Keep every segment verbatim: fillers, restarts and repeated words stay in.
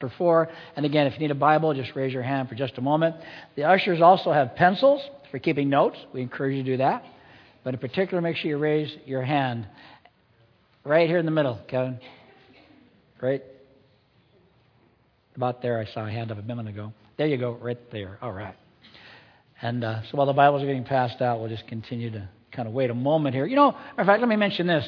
four. And again, if you need a Bible, just raise your hand for just a moment. The ushers also have pencils for keeping notes. We encourage you to do that. But in particular, make sure you raise your hand. Right here in the middle, Kevin. Right about there, I saw a hand up a minute ago. There you go, right there. All right. And uh, so while the Bibles are getting passed out, we'll just continue to kind of wait a moment here. You know, in fact, let me mention this.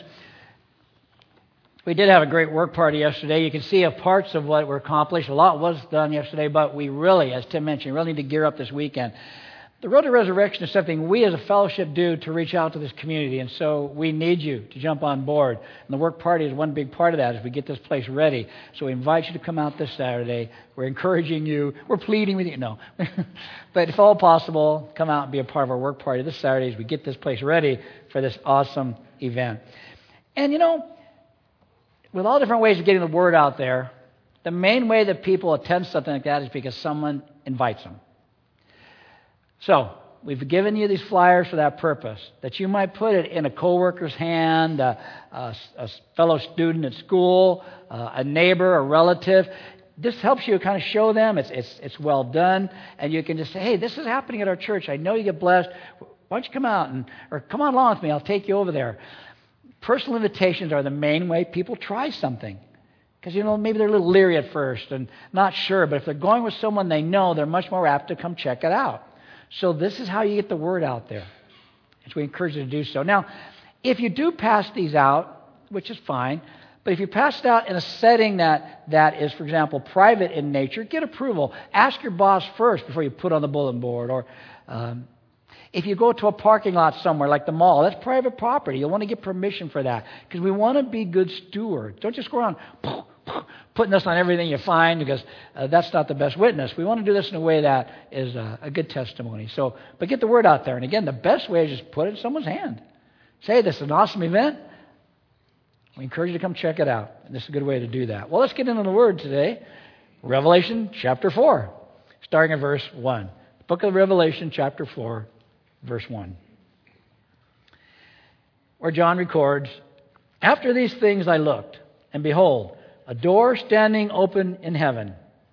We did have a great work party yesterday. You can see parts of what were accomplished. A lot was done yesterday, but we really, as Tim mentioned, really need to gear up this weekend. The Road to Resurrection is something we as a fellowship do to reach out to this community, and so we need you to jump on board. And the work party is one big part of that as we get this place ready. So we invite you to come out this Saturday. We're encouraging you. We're pleading with you. No. But if all possible, come out and be a part of our work party this Saturday as we get this place ready for this awesome event. And you know, with all different ways of getting the word out there, the main way that people attend something like that is because someone invites them. So, we've given you these flyers for that purpose, that you might put it in a coworker's hand, a, a, a fellow student at school, uh, a neighbor, a relative. This helps you kind of show them it's, it's, it's well done, and you can just say, hey, this is happening at our church. I know you get blessed. Why don't you come out, and or come on along with me. I'll take you over there. Personal invitations are the main way people try something. Because, you know, maybe they're a little leery at first and not sure. But if they're going with someone they know, they're much more apt to come check it out. So this is how you get the word out there. So we encourage you to do so. Now, if you do pass these out, which is fine, but if you pass it out in a setting that, that is, for example, private in nature, get approval. Ask your boss first before you put on the bulletin board. Or um, if you go to a parking lot somewhere like the mall, that's private property. You'll want to get permission for that because we want to be good stewards. Don't just go around putting this on everything you find because uh, that's not the best witness. We want to do this in a way that is uh, a good testimony. So, but get the word out there. And again, the best way is just put it in someone's hand. Say, this is an awesome event. We encourage you to come check it out. And this is a good way to do that. Well, let's get into the word today. Revelation chapter four, starting at verse one. Book of Revelation chapter four, verse one. Where John records, after these things I looked, and behold, a door standing open in heaven.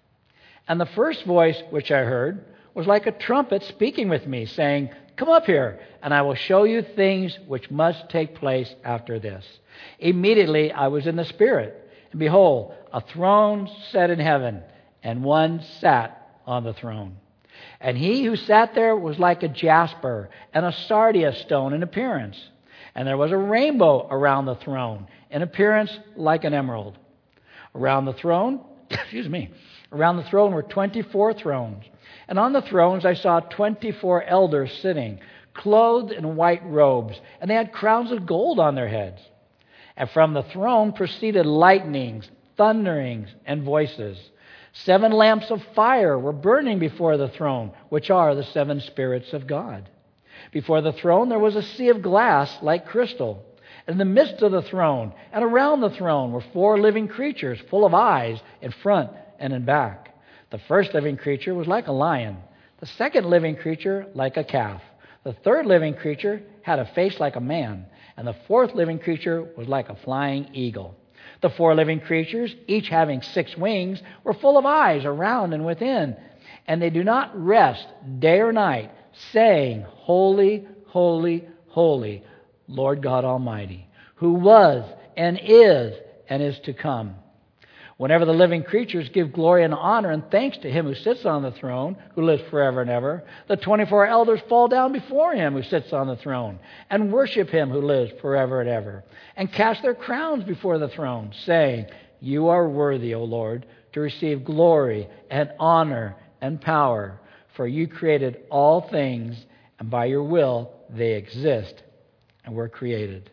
And the first voice which I heard was like a trumpet speaking with me, saying, come up here, and I will show you things which must take place after this. Immediately I was in the Spirit, and behold, a throne set in heaven, and one sat on the throne. And he who sat there was like a jasper and a sardius stone in appearance. And there was a rainbow around the throne, in appearance like an emerald. Around the throne, excuse me, around the throne were twenty-four thrones. And on the thrones I saw twenty-four elders sitting, clothed in white robes, and they had crowns of gold on their heads. And from the throne proceeded lightnings, thunderings, and voices. Seven lamps of fire were burning before the throne, which are the seven spirits of God. Before the throne there was a sea of glass like crystal. In the midst of the throne and around the throne were four living creatures full of eyes in front and in back. The first living creature was like a lion. The second living creature like a calf. The third living creature had a face like a man. And the fourth living creature was like a flying eagle. The four living creatures, each having six wings, were full of eyes around and within. And they do not rest day or night, saying, Holy, holy, holy, Lord God Almighty, who was and is and is to come. Whenever the living creatures give glory and honor and thanks to him who sits on the throne, who lives forever and ever, the twenty-four elders fall down before him who sits on the throne and worship him who lives forever and ever, and cast their crowns before the throne, saying, You are worthy, O Lord, to receive glory and honor and power, for you created all things, and by your will they exist and were created.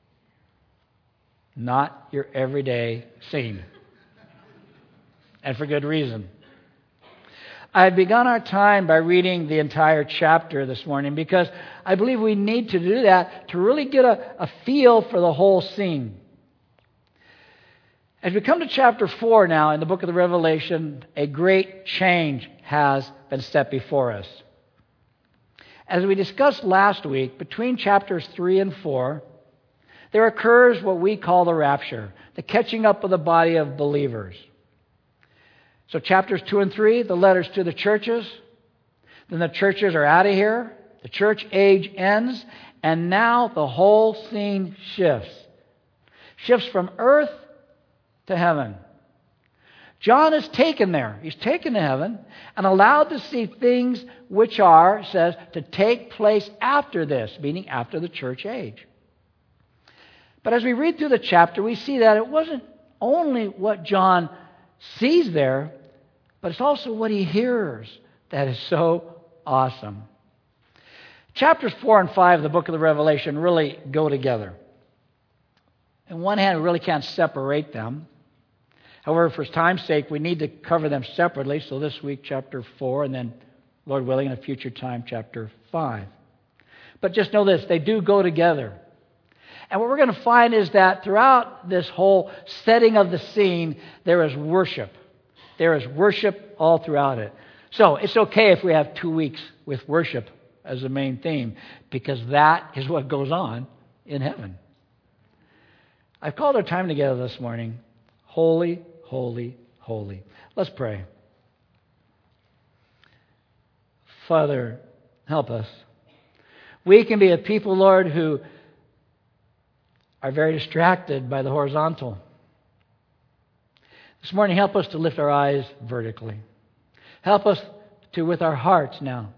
Not your everyday scene. And for good reason. I've begun our time by reading the entire chapter this morning because I believe we need to do that to really get a, a feel for the whole scene. As we come to chapter four now in the book of the Revelation, a great change has been set before us. As we discussed last week, between chapters three and four, there occurs what we call the rapture, the catching up of the body of believers. So chapters two and three, the letters to the churches. Then the churches are out of here. The church age ends. And now the whole scene shifts. Shifts from earth to heaven. John is taken there. He's taken to heaven and allowed to see things which are, it says, to take place after this, meaning after the church age. But as we read through the chapter, we see that it wasn't only what John sees there, but it's also what he hears that is so awesome. Chapters four and five of the book of the Revelation really go together. On one hand, we really can't separate them. However, for time's sake, we need to cover them separately. So this week, chapter four, and then, Lord willing, in a future time, chapter five. But just know this, they do go together. And what we're going to find is that throughout this whole setting of the scene, there is worship. There is worship all throughout it. So it's okay if we have two weeks with worship as the main theme, because that is what goes on in heaven. I've called our time together this morning, Holy, Holy, Holy. Let's pray. Father, help us. We can be a people, Lord, who are very distracted by the horizontal. This morning, help us to lift our eyes vertically. Help us to, with our hearts now,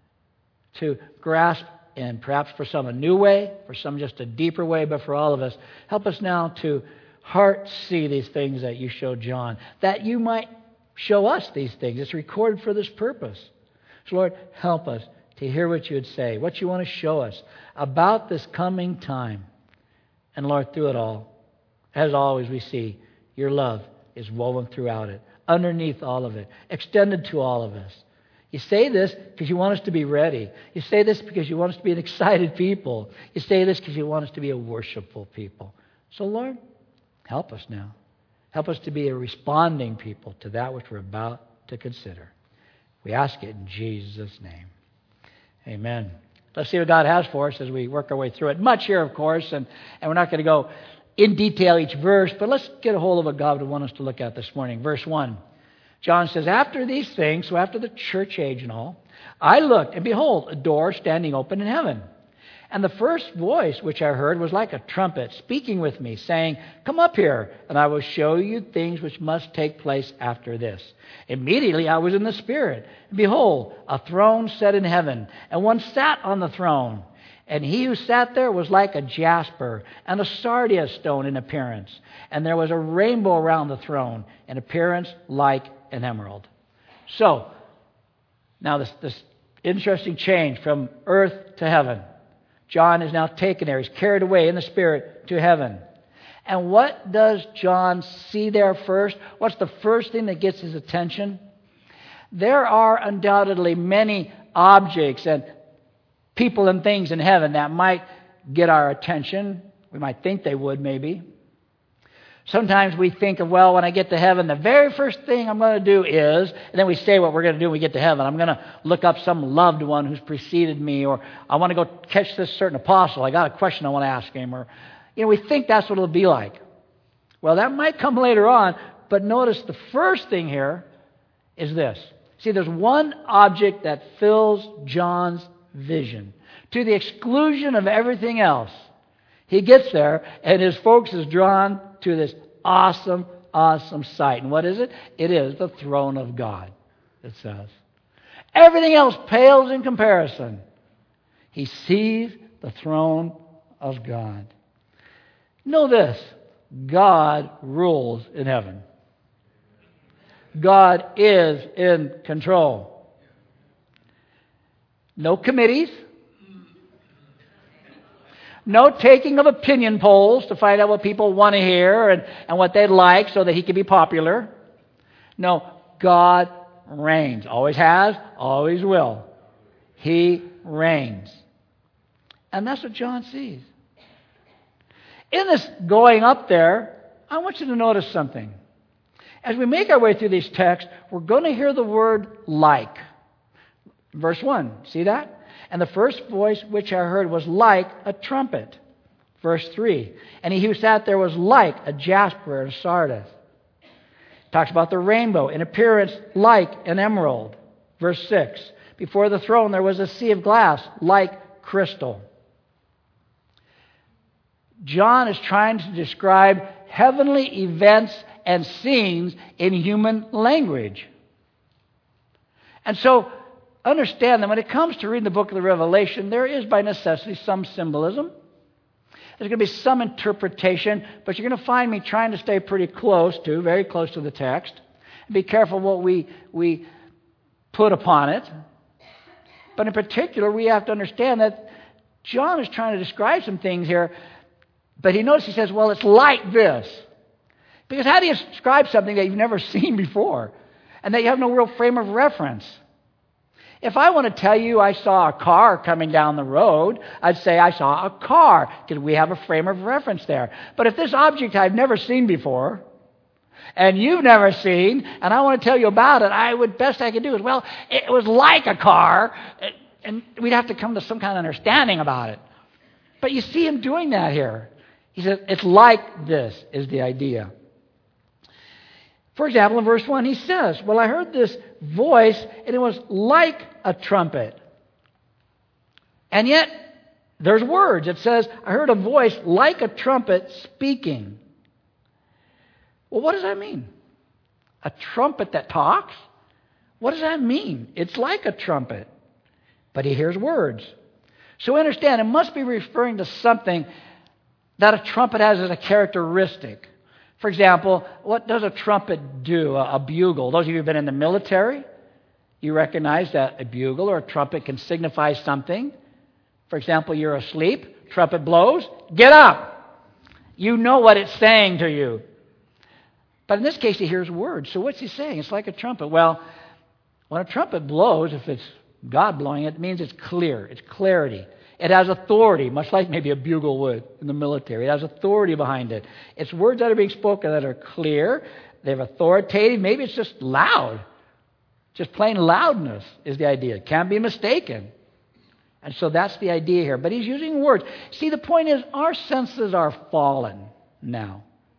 to grasp, and perhaps for some a new way, for some just a deeper way, but for all of us, help us now to heart see these things that you showed John, that you might show us these things. It's recorded for this purpose. So Lord, help us to hear what you would say, what you want to show us about this coming time. And Lord, through it all, as always we see, your love is woven throughout it, underneath all of it, extended to all of us. You say this because you want us to be ready. You say this because you want us to be an excited people. You say this because you want us to be a worshipful people. So Lord, help us now. Help us to be a responding people to that which we're about to consider. We ask it in Jesus' name. Amen. Let's see what God has for us as we work our way through it. Much here, of course, and, and we're not going to go in detail each verse, but let's get a hold of what God would want us to look at this morning. Verse one. John says, after these things, so after the church age and all, I looked, and behold, a door standing open in heaven. And the first voice which I heard was like a trumpet speaking with me, saying, come up here, and I will show you things which must take place after this. Immediately I was in the Spirit, and behold, a throne set in heaven, and one sat on the throne. And he who sat there was like a jasper and a sardius stone in appearance. And there was a rainbow around the throne, in appearance like an emerald. So, now this, this interesting change from earth to heaven. John is now taken there. He's carried away in the Spirit to heaven. And what does John see there first? What's the first thing that gets his attention? There are undoubtedly many objects and people and things in heaven that might get our attention. We might think they would, maybe. Sometimes we think of, well, when I get to heaven, the very first thing I'm going to do is, and then we say what we're going to do when we get to heaven. I'm going to look up some loved one who's preceded me, or I want to go catch this certain apostle. I got a question I want to ask him. Or, you know, we think that's what it'll be like. Well, that might come later on, but notice the first thing here is this. See, there's one object that fills John's vision to the exclusion of everything else. He gets there, and his focus is drawn to this awesome, awesome sight. And what is it? It is the throne of God, it says. Everything else pales in comparison. He sees the throne of God. Know this, God rules in heaven. God is in control. No committees. No taking of opinion polls to find out what people want to hear and, and what they'd like so that he can be popular. No, God reigns. Always has, always will. He reigns. And that's what John sees. In this going up there, I want you to notice something. As we make our way through these texts, we're going to hear the word like. Verse one, see that? And the first voice which I heard was like a trumpet. Verse three. And he who sat there was like a jasper and a sardis. Talks about the rainbow, in appearance like an emerald. Verse six. Before the throne there was a sea of glass like crystal. John is trying to describe heavenly events and scenes in human language. And so, understand that when it comes to reading the book of the Revelation, there is by necessity some symbolism. There's going to be some interpretation, but you're going to find me trying to stay pretty close to, very close to the text. Be careful what we, we put upon it. But in particular, we have to understand that John is trying to describe some things here, but he notices, he says, well, it's like this. Because how do you describe something that you've never seen before and that you have no real frame of reference? If I want to tell you I saw a car coming down the road, I'd say I saw a car because we have a frame of reference there. But if this object I've never seen before and you've never seen and I want to tell you about it, I would best I could do is, well, it was like a car, and we'd have to come to some kind of understanding about it. But you see him doing that here. He says, it's like this is the idea. For example, in verse one, he says, well, I heard this voice, and it was like a trumpet. And yet, there's words. It says, I heard a voice like a trumpet speaking. Well, what does that mean? A trumpet that talks? What does that mean? It's like a trumpet. But he hears words. So understand, it must be referring to something that a trumpet has as a characteristic. For example, what does a trumpet do, a, a bugle? Those of you who have been in the military, you recognize that a bugle or a trumpet can signify something. For example, you're asleep, trumpet blows, get up. You know what it's saying to you. But in this case, he hears words. So what's he saying? It's like a trumpet. Well, when a trumpet blows, if it's God blowing it, it means it's clear. It's clarity. It has authority, much like maybe a bugle would in the military. It has authority behind it. It's words that are being spoken that are clear. They're authoritative. Maybe it's just loud. Just plain loudness is the idea. It can't be mistaken. And so that's the idea here. But he's using words. See, the point is our senses are fallen now.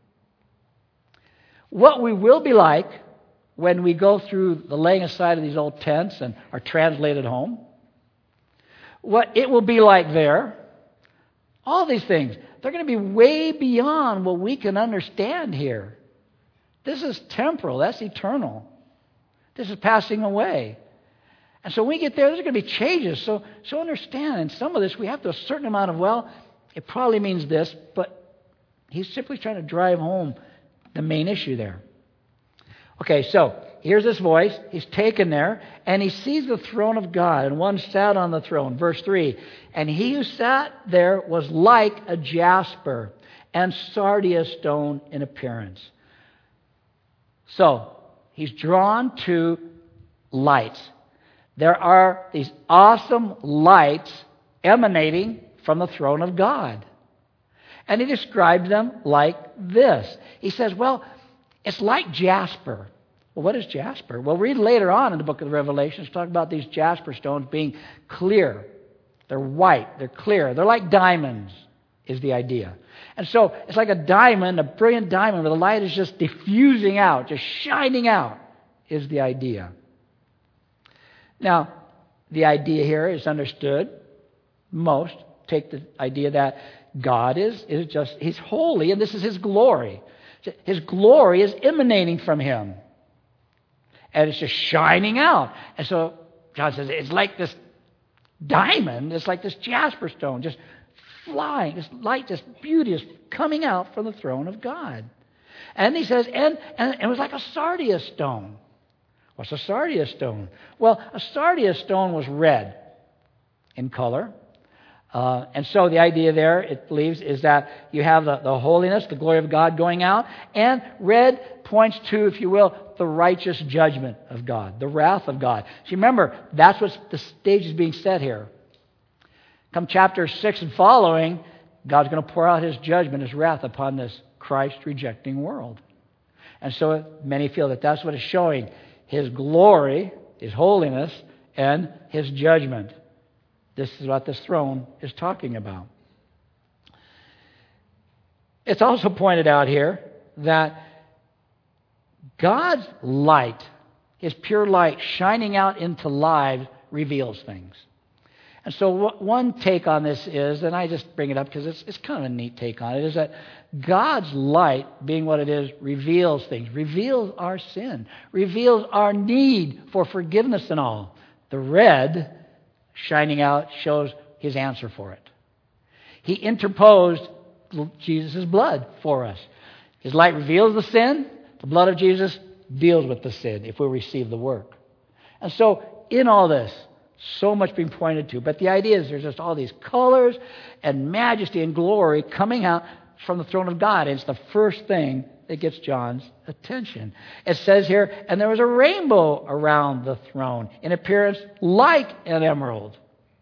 What we will be like when we go through the laying aside of these old tents and are translated home, what it will be like there, all these things, they're going to be way beyond what we can understand here. This is temporal. That's eternal. This is passing away. And so when we get there, there's going to be changes. So, so understand, in some of this, we have to a certain amount of, well, it probably means this, but he's simply trying to drive home the main issue there. Okay, so here's this voice. He's taken there, and he sees the throne of God, and one sat on the throne. Verse three, and he who sat there was like a jasper and sardius stone in appearance. So, he's drawn to lights. There are these awesome lights emanating from the throne of God. And he describes them like this. He says, well, it's like jasper. Well, what is jasper? Well, read later on in the book of the Revelation. It's talking about these jasper stones being clear. They're white. They're clear. They're like diamonds, is the idea. And so it's like a diamond, a brilliant diamond, where the light is just diffusing out, just shining out, is the idea. Now, the idea here is understood. Most take the idea that God is, is just, He's holy, and this is His glory. His glory is emanating from Him. And it's just shining out. And so John says, it's like this diamond, it's like this jasper stone, just flying, this light, this beauty is coming out from the throne of God. And he says, and, and it was like a sardius stone. What's a sardius stone? Well, a sardius stone was red in color. Uh, and so the idea there, it believes, is that you have the, the holiness, the glory of God going out, and red points to, if you will, the righteous judgment of God, the wrath of God. So remember, that's what the stage is being set here. Come chapter six and following, God's going to pour out His judgment, His wrath upon this Christ-rejecting world. And so many feel that that's what is showing His glory, His holiness, and His judgment. This is what this throne is talking about. It's also pointed out here that God's light, His pure light shining out into lives, reveals things. And so one take on this is, and I just bring it up because it's, it's kind of a neat take on it, is that God's light, being what it is, reveals things, reveals our sin, reveals our need for forgiveness and all. The red shining out shows His answer for it. He interposed Jesus' blood for us. His light reveals the sin. The blood of Jesus deals with the sin if we receive the work. And so in all this, so much being pointed to. But the idea is there's just all these colors and majesty and glory coming out from the throne of God. It's the first thing that gets John's attention. It says here, and there was a rainbow around the throne, in appearance like an emerald.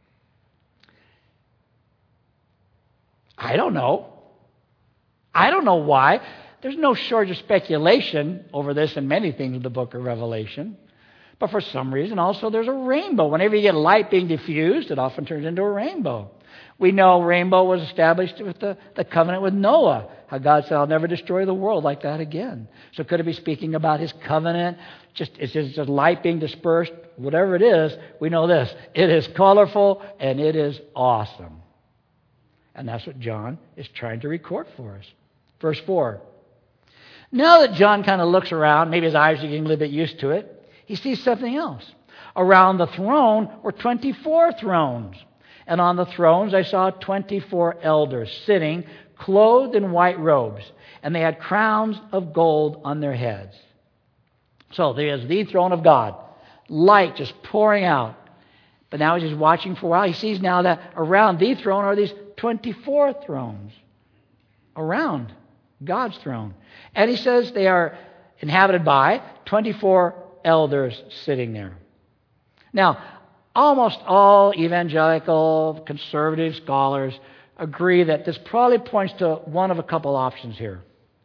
I don't know. I don't know why. There's no shortage of speculation over this in many things in the book of Revelation. But for some reason, also, there's a rainbow. Whenever you get light being diffused, it often turns into a rainbow. We know rainbow was established with the, the covenant with Noah. How God said, I'll never destroy the world like that again. So could it be speaking about His covenant? Just It's just, just light being dispersed. Whatever it is, we know this. It is colorful and it is awesome. And that's what John is trying to record for us. Verse four. Now that John kind of looks around, maybe his eyes are getting a little bit used to it, he sees something else. Around the throne were twenty-four thrones. And on the thrones I saw twenty-four elders sitting, clothed in white robes. And they had crowns of gold on their heads. So there is the throne of God. Light just pouring out. But now as he's watching for a while, he sees now that around the throne are these twenty-four thrones. Around God's throne. And he says they are inhabited by twenty-four elders sitting there. Now, almost all evangelical, conservative scholars agree that this probably points to one of a couple options here.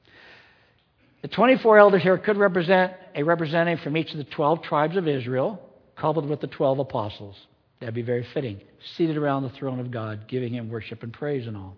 The twenty-four elders here could represent a representative from each of the twelve tribes of Israel, coupled with the twelve apostles. That'd be very fitting, seated around the throne of God, giving Him worship and praise and all.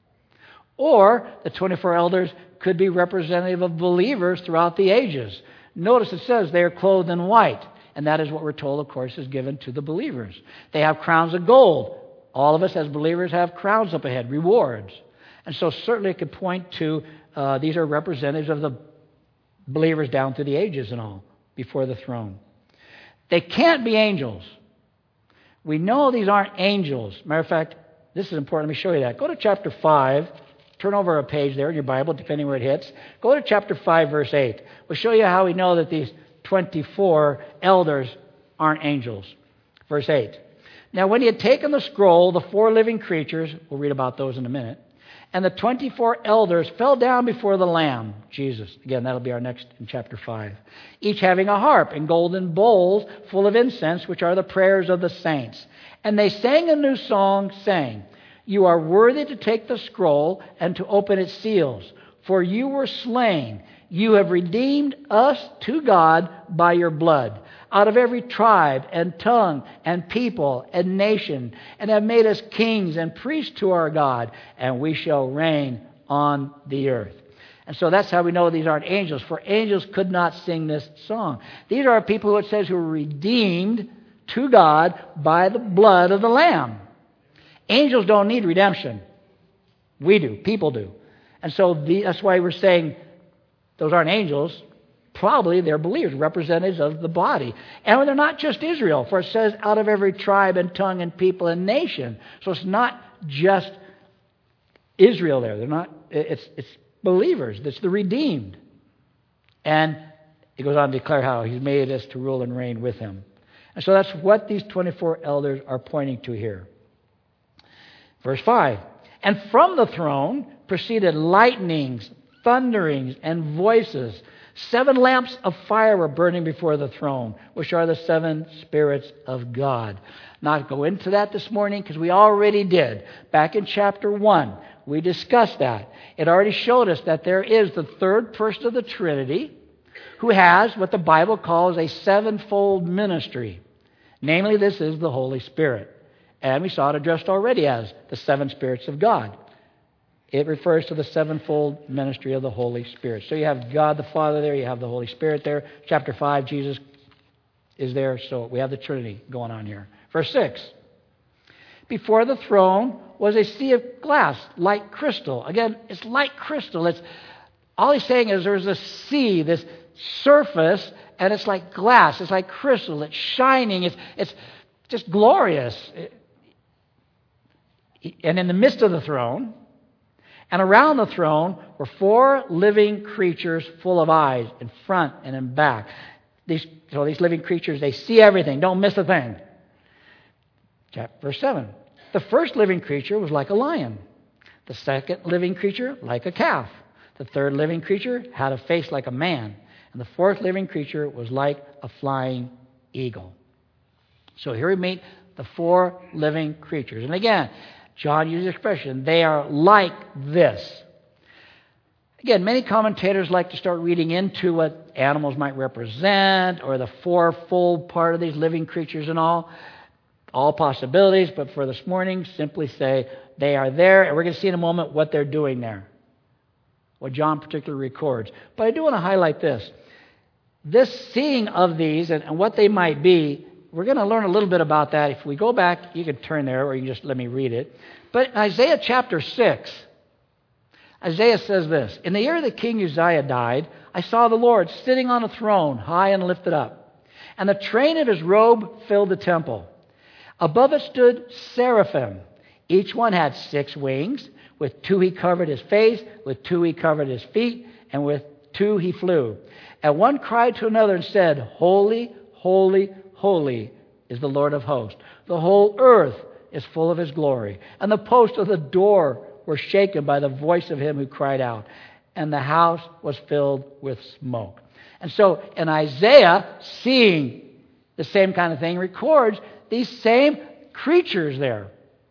Or the twenty-four elders could be representative of believers throughout the ages. Notice it says they are clothed in white. And that is what we're told, of course, is given to the believers. They have crowns of gold. All of us as believers have crowns up ahead, rewards. And so certainly it could point to uh, these are representatives of the believers down through the ages and all, before the throne. They can't be angels. We know these aren't angels. Matter of fact, this is important. Let me show you that. Go to chapter five. Turn over a page there in your Bible, depending where it hits. Go to chapter five, verse eight. We'll show you how we know that these twenty-four elders aren't angels. Verse eight. Now, when he had taken the scroll, the four living creatures, we'll read about those in a minute, and the twenty-four elders fell down before the Lamb, Jesus. Again, that'll be our next in chapter five. Each having a harp and golden bowls full of incense, which are the prayers of the saints. And they sang a new song, saying, You are worthy to take the scroll and to open its seals, for you were slain. You have redeemed us to God by your blood, out of every tribe and tongue and people and nation, and have made us kings and priests to our God, and we shall reign on the earth. And so that's how we know these aren't angels, for angels could not sing this song. These are people who it says who were redeemed to God by the blood of the Lamb. Angels don't need redemption. We do. People do. And so the, that's why we're saying those aren't angels. Probably they're believers, representatives of the body. And they're not just Israel, for it says out of every tribe and tongue and people and nation. So it's not just Israel there. They're not. It's it's believers. It's the redeemed. And it goes on to declare how He's made us to rule and reign with Him. And so that's what these twenty-four elders are pointing to here. Verse five. And from the throne proceeded lightnings, thunderings, and voices. Seven lamps of fire were burning before the throne, which are the seven spirits of God. Not go into that this morning because we already did. Back in chapter one, we discussed that. It already showed us that there is the third person of the Trinity who has what the Bible calls a sevenfold ministry. Namely, this is the Holy Spirit. And we saw it addressed already as the seven spirits of God. It refers to the sevenfold ministry of the Holy Spirit. So you have God the Father there, you have the Holy Spirit there. Chapter five, Jesus is there, so we have the Trinity going on here. Verse six. Before the throne was a sea of glass, like crystal. Again, it's like crystal. It's all he's saying is there's a sea, this surface, and it's like glass. It's like crystal. It's shining. It's it's just glorious. And in the midst of the throne, and around the throne were four living creatures full of eyes in front and in back. These, so these living creatures, they see everything. Don't miss a thing. Verse seven. The first living creature was like a lion. The second living creature like a calf. The third living creature had a face like a man. And the fourth living creature was like a flying eagle. So here we meet the four living creatures. And again, John uses the expression, they are like this. Again, many commentators like to start reading into what animals might represent or the fourfold part of these living creatures and all. All possibilities, but for this morning, simply say they are there, and we're going to see in a moment what they're doing there. What John particularly records. But I do want to highlight this. This seeing of these and, and what they might be, we're going to learn a little bit about that. If we go back, you can turn there, or you can just let me read it. But in Isaiah chapter six, Isaiah says this, in the year that King Uzziah died, I saw the Lord sitting on a throne, high and lifted up, and the train of his robe filled the temple. Above it stood seraphim. Each one had six wings. With two he covered his face, with two he covered his feet, and with two he flew. And one cried to another and said, Holy, holy, holy is the Lord of hosts. The whole earth is full of his glory. And the posts of the door were shaken by the voice of him who cried out. And the house was filled with smoke. And so in Isaiah, seeing the same kind of thing, records these same creatures there.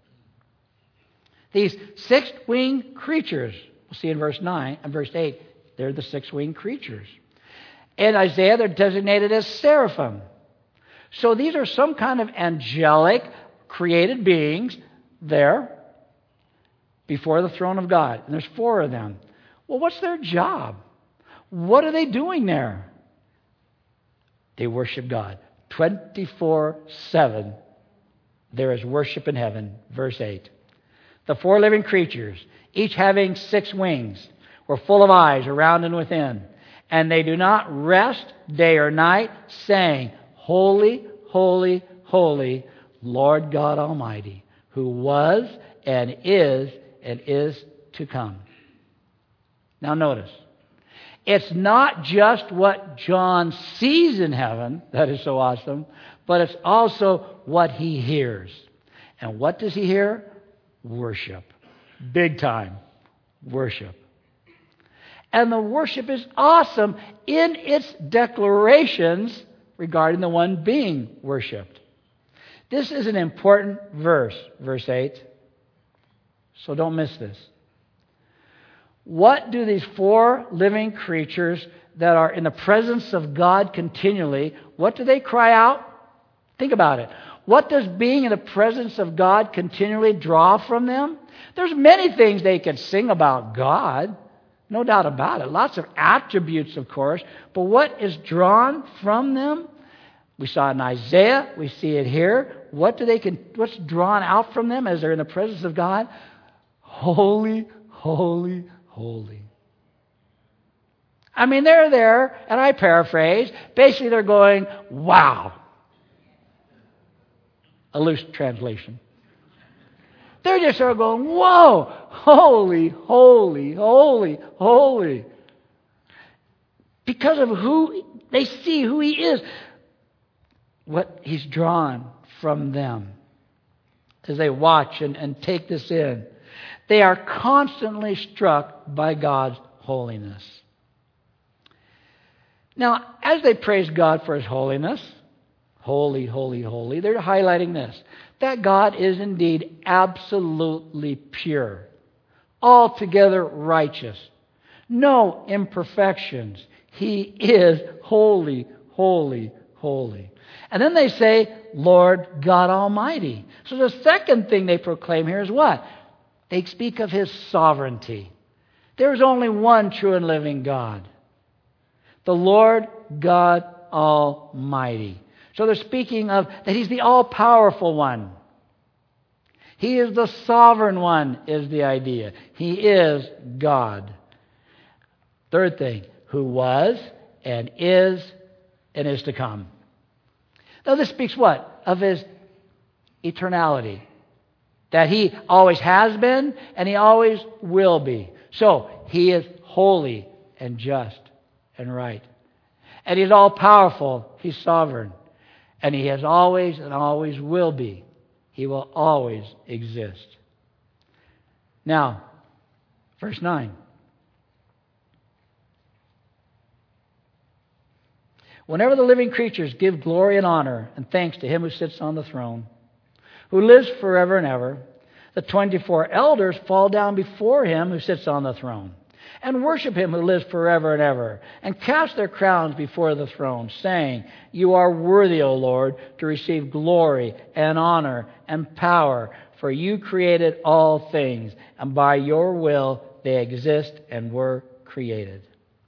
These six-winged creatures. We'll see in verse nine and verse eight. They're the six-winged creatures. In Isaiah, they're designated as seraphim. So these are some kind of angelic created beings there before the throne of God. And there's four of them. Well, what's their job? What are they doing there? They worship God. twenty-four seven, there is worship in heaven. Verse eight. The four living creatures, each having six wings, were full of eyes around and within. And they do not rest day or night, saying, Holy, holy, holy, Lord God Almighty, who was and is and is to come. Now notice, it's not just what John sees in heaven that is so awesome, but it's also what he hears. And what does he hear? Worship. Big time. Worship. And the worship is awesome in its declarations regarding the one being worshipped. This is an important verse, verse eight. So don't miss this. What do these four living creatures that are in the presence of God continually, what do they cry out? Think about it. What does being in the presence of God continually draw from them? There's many things they can sing about God. No doubt about it. Lots of attributes, of course. But what is drawn from them? We saw it in Isaiah. We see it here. What do they? What's drawn out from them as they're in the presence of God? Holy, holy, holy. I mean, they're there, and I paraphrase. Basically, they're going, wow. A loose translation. They're just sort of going, whoa, holy, holy, holy, holy. Because of who they see, who he is. What he's drawn from them. As they watch and, and take this in. They are constantly struck by God's holiness. Now, as they praise God for his holiness, holy, holy, holy, they're highlighting this. That God is indeed absolutely pure, altogether righteous, no imperfections. He is holy, holy, holy. And then they say, Lord God Almighty. So the second thing they proclaim here is what? They speak of His sovereignty. There is only one true and living God, the Lord God Almighty. So they're speaking of that He's the all-powerful one. He is the sovereign one, is the idea. He is God. Third thing, who was and is and is to come. Now this speaks what? Of His eternality. That He always has been and He always will be. So He is holy and just and right. And He's all-powerful. He's sovereign. And He has always and always will be. He will always exist. Now, verse nine. Whenever the living creatures give glory and honor and thanks to Him who sits on the throne, who lives forever and ever, the twenty-four elders fall down before Him who sits on the throne and worship Him who lives forever and ever, and cast their crowns before the throne, saying, You are worthy, O Lord, to receive glory and honor and power, for You created all things, and by Your will they exist and were created.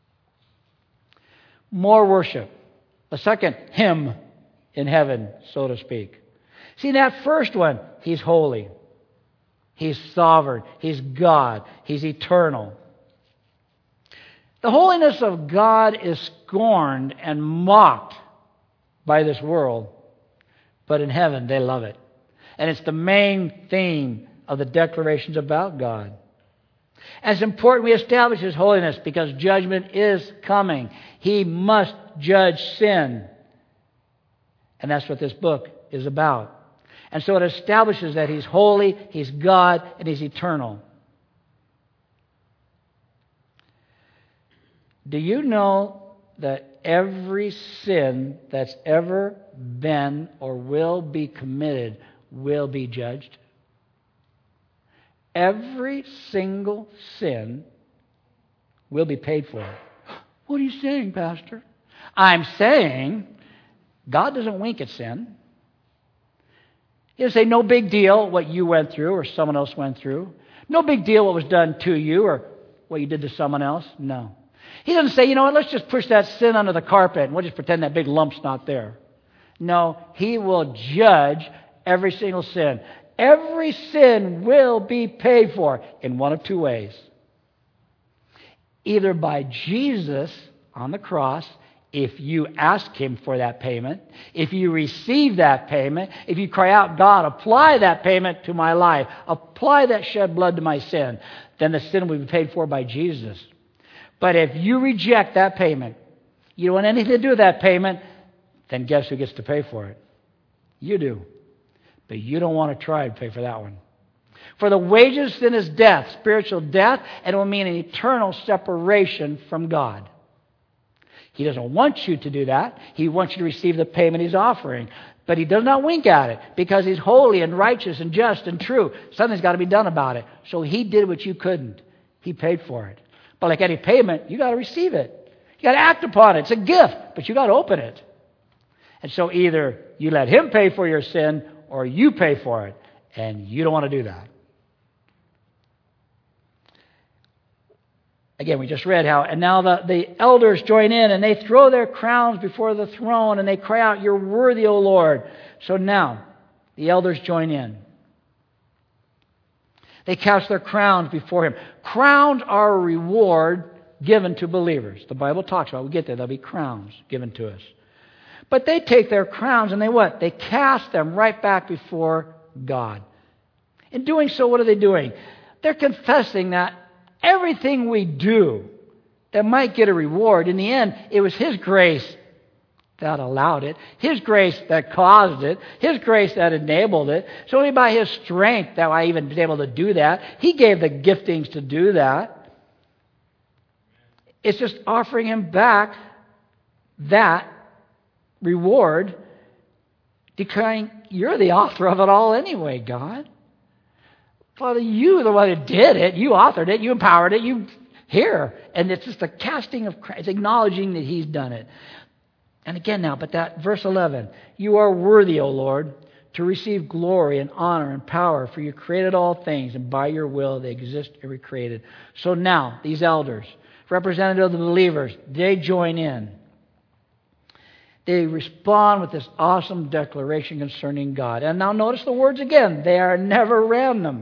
More worship. A second hymn in heaven, so to speak. See, that first one, He's holy. He's sovereign. He's God. He's eternal. The holiness of God is scorned and mocked by this world, but in heaven they love it. And it's the main theme of the declarations about God. And it's important we establish His holiness because judgment is coming. He must judge sin. And that's what this book is about. And so it establishes that He's holy, He's God, and He's eternal. Do you know that every sin that's ever been or will be committed will be judged? Every single sin will be paid for. What are you saying, Pastor? I'm saying God doesn't wink at sin. He doesn't say, no big deal what you went through or someone else went through. No big deal what was done to you or what you did to someone else. No. He doesn't say, you know what, let's just push that sin under the carpet and we'll just pretend that big lump's not there. No, He will judge every single sin. Every sin will be paid for in one of two ways. Either by Jesus on the cross, if you ask Him for that payment, if you receive that payment, if you cry out, God, apply that payment to my life, apply that shed blood to my sin, then the sin will be paid for by Jesus. But if you reject that payment, you don't want anything to do with that payment, then guess who gets to pay for it? You do. But you don't want to try to pay for that one. For the wages of sin is death, spiritual death, and it will mean an eternal separation from God. He doesn't want you to do that. He wants you to receive the payment He's offering. But He does not wink at it because He's holy and righteous and just and true. Something's got to be done about it. So He did what you couldn't. He paid for it. But like any payment, you got to receive it. You got to act upon it. It's a gift, but you got to open it. And so either you let Him pay for your sin or you pay for it. And you don't want to do that. Again, we just read how, and now the, the elders join in and they throw their crowns before the throne and they cry out, You're worthy, O Lord. So now, the elders join in. They cast their crowns before Him. Crowns are a reward given to believers. The Bible talks about, we get there, there'll be crowns given to us. But they take their crowns and they what? They cast them right back before God. In doing so, what are they doing? They're confessing that everything we do that might get a reward, in the end, it was His grace that allowed it, His grace that caused it, His grace that enabled it. So only by His strength that I even been able to do that. He gave the giftings to do that. It's just offering Him back that reward, declaring, You're the author of it all anyway, God. Father, You are the one who did it. You authored it. You empowered it. You here. And it's just a casting of Christ. It's acknowledging that He's done it. And again now, but that verse eleven, You are worthy, O Lord, to receive glory and honor and power, for you created all things, and by your will they exist and were created. So now, these elders, representative of the believers, they join in. They respond with this awesome declaration concerning God. And now notice the words again. They are never random.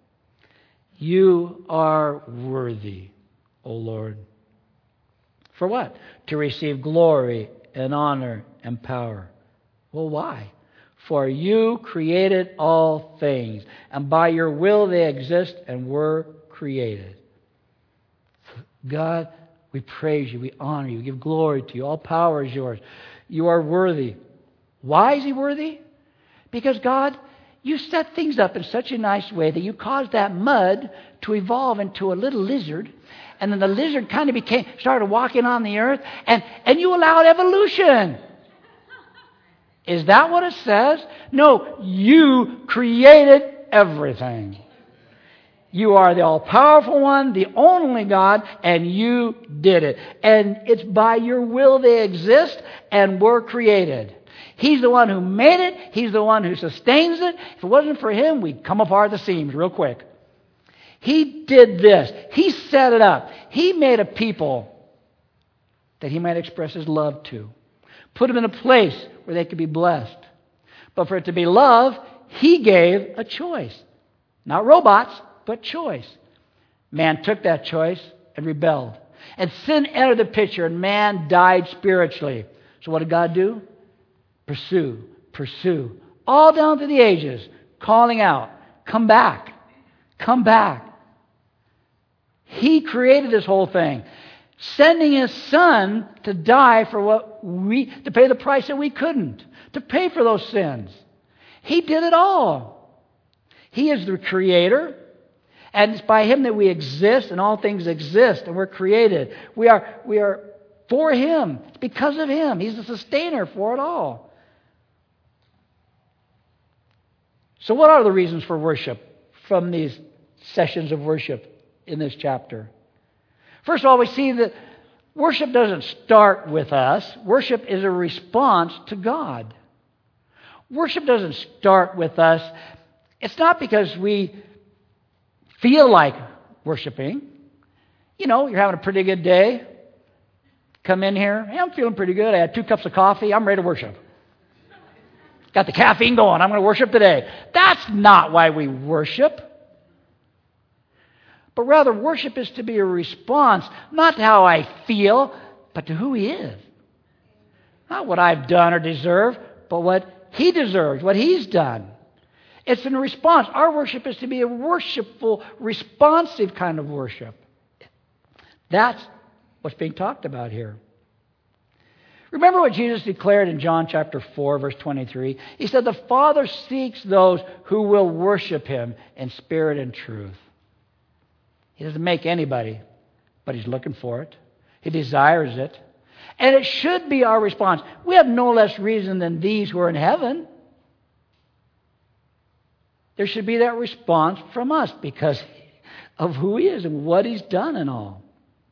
You are worthy, O Lord. For what? To receive glory and honor and power. Well, why? For you created all things, and by your will they exist and were created. God, we praise you, we honor you, we give glory to you. All power is yours. You are worthy. Why is he worthy? Because God, you set things up in such a nice way that you caused that mud to evolve into a little lizard, and then the lizard kind of became started walking on the earth, and, and you allowed evolution. Is that what it says? No, you created everything. You are the all-powerful one, the only God, and you did it. And it's by your will they exist and were created. He's the one who made it. He's the one who sustains it. If it wasn't for him, we'd come apart at the seams real quick. He did this. He set it up. He made a people that he might express his love to. Put them in a place where they could be blessed. But for it to be love, he gave a choice. Not robots, but choice. Man took that choice and rebelled. And sin entered the picture, and man died spiritually. So what did God do? Pursue, pursue. All down through the ages, calling out, come back, come back. He created this whole thing, sending his son to die for what we, to pay the price that we couldn't, to pay for those sins. He did it all. He is the creator, and it's by him that we exist, and all things exist, and we're created. We are, we are for him. It's because of him. He's the sustainer for it all. So what are the reasons for worship from these sessions of worship in this chapter? First of all, we see that worship doesn't start with us. Worship is a response to God. Worship doesn't start with us. It's not because we feel like worshiping. You know, you're having a pretty good day. Come in here. Hey, I'm feeling pretty good. I had two cups of coffee. I'm ready to worship. Got the caffeine going. I'm going to worship today. That's not why we worship. But rather, worship is to be a response, not to how I feel, but to who he is. Not what I've done or deserve, but what he deserves, what he's done. It's in response. Our worship is to be a worshipful, responsive kind of worship. That's what's being talked about here. Remember what Jesus declared in John chapter four, verse twenty-three? He said, the Father seeks those who will worship him in spirit and truth. He doesn't make anybody, but he's looking for it. He desires it. And it should be our response. We have no less reason than these who are in heaven. There should be that response from us because of who he is and what he's done and all.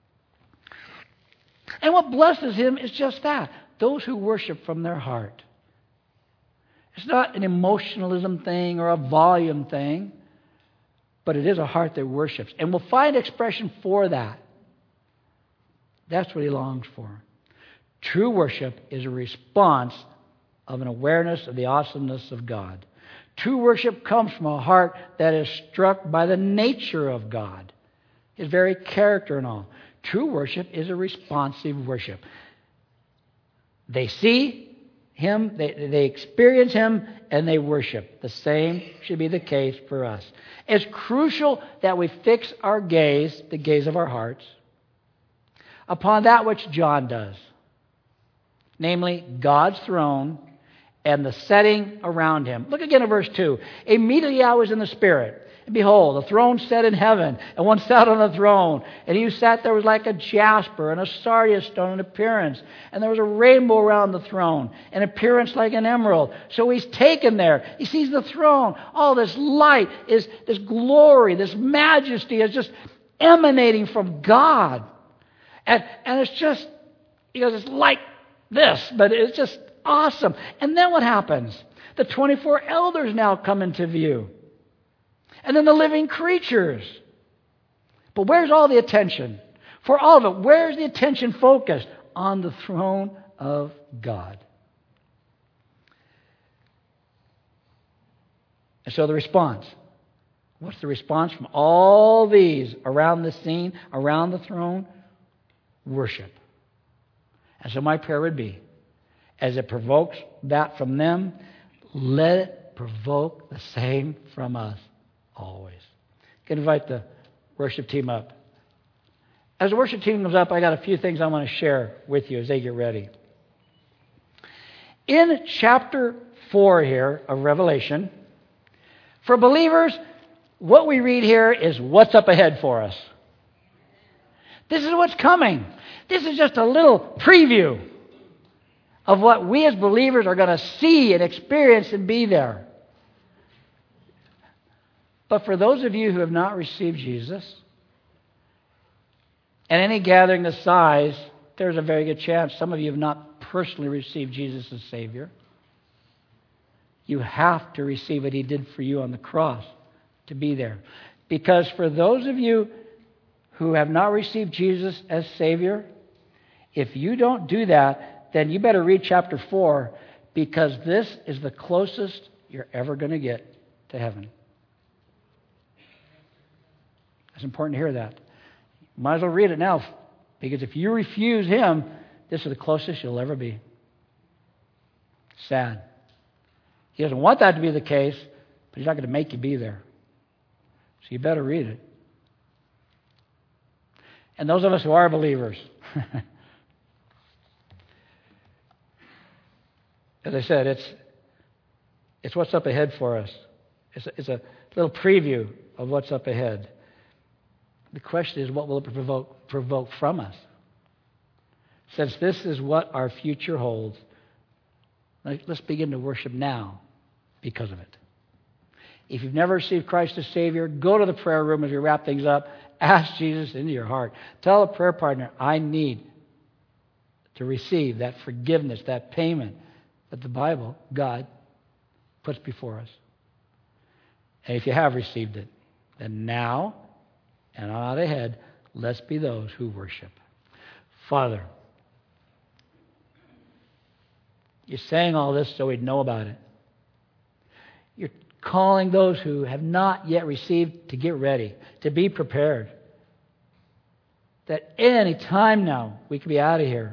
And what blesses him is just that. Those who worship from their heart. It's not an emotionalism thing or a volume thing, but it is a heart that worships. And we'll find expression for that. That's what he longs for. True worship is a response of an awareness of the awesomeness of God. True worship comes from a heart that is struck by the nature of God, his very character and all. True worship is a responsive worship. They see him, they, they experience him, and they worship. The same should be the case for us. It's crucial that we fix our gaze, the gaze of our hearts, upon that which John does. Namely, God's throne and the setting around him. Look again at verse two. Immediately I was in the Spirit. And behold, a throne set in heaven, and one sat on the throne. And he who sat there was like a jasper and a sardius stone in appearance. And there was a rainbow around the throne, an appearance like an emerald. So he's taken there. He sees the throne. All this light, is this glory, this majesty is just emanating from God. And, and it's just, you know, it's like this, but it's just awesome. And then what happens? The twenty-four elders now come into view. And then the living creatures. But where's all the attention? For all of it, where's the attention focused? On the throne of God. And so the response. What's the response from all these around the scene, around the throne? Worship. And so my prayer would be, as it provokes that from them, let it provoke the same from us always. I can invite the worship team up. As the worship team comes up, I got a few things I want to share with you as they get ready. In chapter four here of Revelation, for believers, what we read here is what's up ahead for us. This is what's coming. This is just a little preview of what we as believers are going to see and experience and be there. But for those of you who have not received Jesus, and any gathering this size, there's a very good chance some of you have not personally received Jesus as Savior. You have to receive what He did for you on the cross to be there. Because for those of you who have not received Jesus as Savior, if you don't do that, then you better read chapter four, because this is the closest you're ever going to get to heaven. It's important to hear that. Might as well read it now, because if you refuse Him, this is the closest you'll ever be. Sad. He doesn't want that to be the case, but He's not going to make you be there. So you better read it. And those of us who are believers, as I said, it's it's what's up ahead for us. It's a, it's a little preview of what's up ahead. The question is, what will it provoke, provoke from us? Since this is what our future holds, let's begin to worship now because of it. If you've never received Christ as Savior, go to the prayer room as we wrap things up. Ask Jesus into your heart. Tell a prayer partner, I need to receive that forgiveness, that payment that the Bible, God, puts before us. And if you have received it, then now and on out ahead, let's be those who worship. Father, you're saying all this so we'd know about it. You're calling those who have not yet received to get ready, to be prepared. That any time now we could be out of here.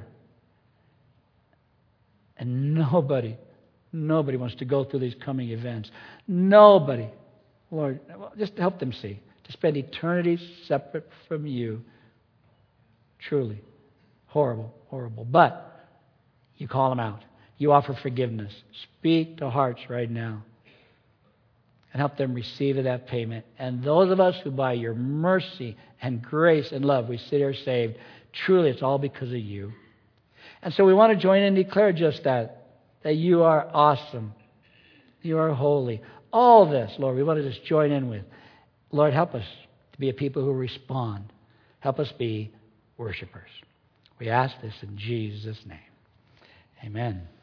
And nobody, nobody wants to go through these coming events. Nobody. Lord, just help them see. To spend eternity separate from you. Truly. Horrible, horrible. But you call them out. You offer forgiveness. Speak to hearts right now. And help them receive that payment. And those of us who by your mercy and grace and love we sit here saved, truly it's all because of you. And so we want to join in and declare just that. That you are awesome. You are holy. All this, Lord, we want to just join in with. Lord, help us to be a people who respond. Help us be worshipers. We ask this in Jesus' name. Amen.